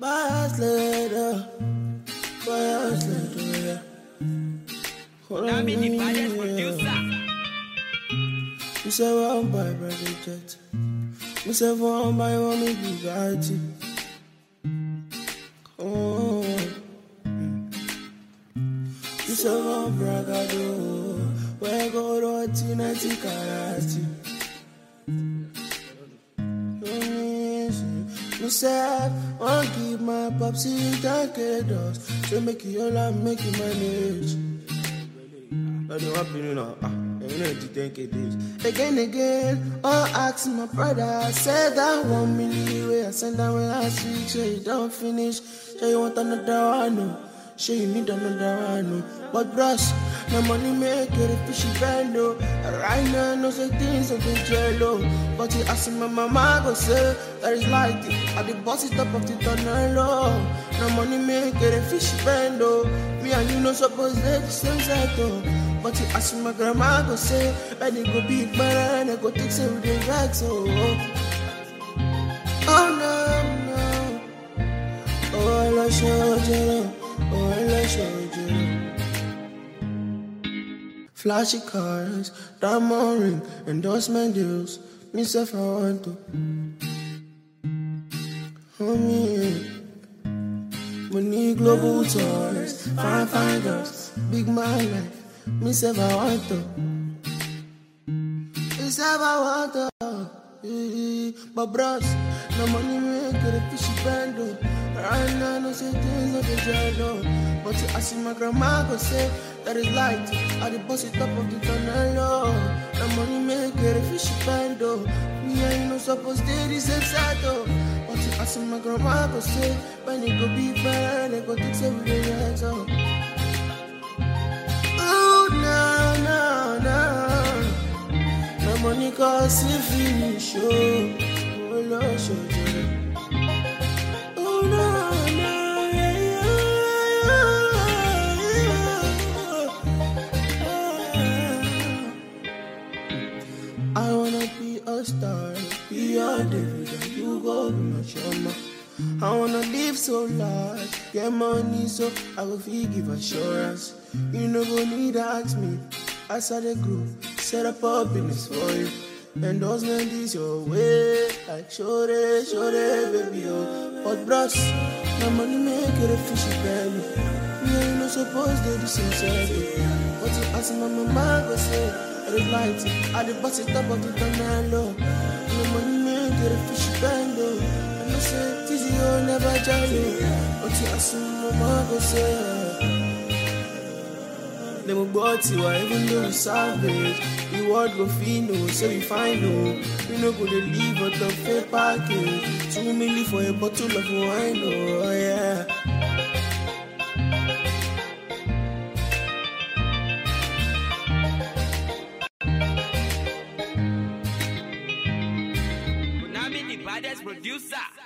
5 later, yeah. Now me the baddest producer. Me say one buy private jet. Me say one buy one me Bugatti. Oh, me say one bragado. Where go to 90 karati. Me say one give my popsy 10K dollars. So make it all and make it manage. I don't want to know. You know the 10K days. Again, all asking my brother. Said that 1 million way I send that way last week. Say you don't finish. Say you want another one. No. Say you need another one. No. But bros, no money make it a fishy band. No. Right now, no say things of the jello. But you ask my mama go say that is like it. At the boss is top of the tunnel. No money make it a fishy band. No. Me and you no suppose they the same side though. But you ask my grandma go say, and it go big man, I go take say with the rags, oh no. Oh, I showed you, Flashy cars, diamond ring, endorsement deals, myself I want to. Homie, money global tours, fine girls, big my life. Me say I want to. Me say I want to. But bros, no money make it a fishy band. Right now, no say things of the jello. But you ask my grandma go say that is light. At the bossy top of the tunnel. No money make it a fishy band. Me and you no supposed to the same side. But you ask my grandma go say when it go big band, they go take say with the legs. No money cause it finish, oh Lord, show you. Oh no, I wanna be a star, be a David, and you go be my Shama. I wanna live so large, get money so I will feel give assurance. You no go need to ask me, as I grow, set up a business for you. Endorsement is your way, like show it, baby, oh. But bros, no money make it a fishy belly. Me ain't no supposed to do same side. But you ask my mama, go say, I don't like it. I the boss it up of the tunnel. No money make it a fishy belly. And I say, Tizzy, oh, never try you. But you ask my mama, go say, them about you, even though we savage. The world go fino, so we find no. We no go to leave out the fake package. 2 million for a bottle of wine, oh yeah. Now me the baddest producer.